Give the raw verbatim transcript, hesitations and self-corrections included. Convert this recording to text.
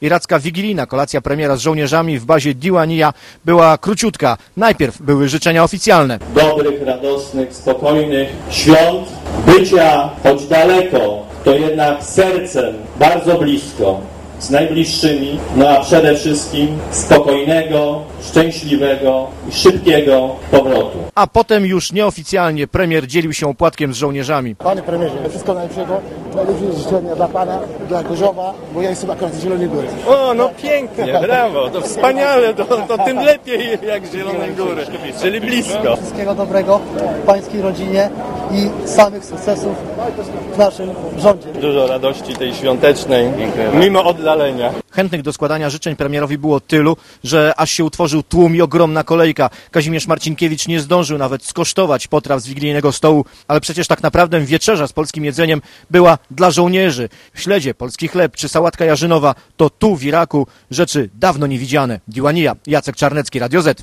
Iracka wigilijna kolacja premiera z żołnierzami w bazie Diwania była króciutka. Najpierw były życzenia oficjalne. Dobrych, radosnych, spokojnych świąt, bycia choć daleko, to jednak sercem bardzo blisko, z najbliższymi, no a przede wszystkim spokojnego, szczęśliwego i szybkiego powrotu. A potem już nieoficjalnie premier dzielił się opłatkiem z żołnierzami. Panie premierze, wszystko najlepszego, najlepsze życzenia dla pana, dla Gorzowa, bo ja jestem akurat z Zielonej Góry. O, no pięknie, brawo, to wspaniale, to, to tym lepiej jak z Zielonej Góry, czyli blisko. Wszystkiego dobrego pańskiej rodzinie i samych sukcesów w naszym rządzie. Dużo radości tej świątecznej, mimo oddalenia. Chętnych do składania życzeń premierowi było tylu, że aż się utworzył tłum i ogromna kolejka. Kazimierz Marcinkiewicz nie zdążył nawet skosztować potraw z wigilijnego stołu, ale przecież tak naprawdę wieczerza z polskim jedzeniem była dla żołnierzy. Śledzie, polski chleb czy sałatka jarzynowa to tu w Iraku rzeczy dawno niewidziane. Diwania, Jacek Czarnecki, Radio Z.